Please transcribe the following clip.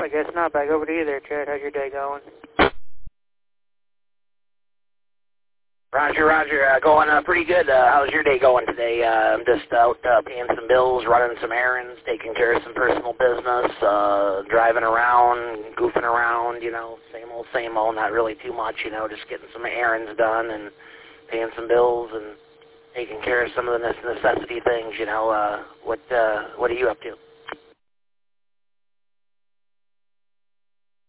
I guess not. Back over to you there, Chad. How's your day going? Roger, going pretty good. How's your day going today? I'm just out paying some bills, running some errands, taking care of some personal business, driving around, goofing around, you know, same old, not really too much, you know, just getting some errands done and paying some bills and taking care of some of the necessity things, you know. What are you up to?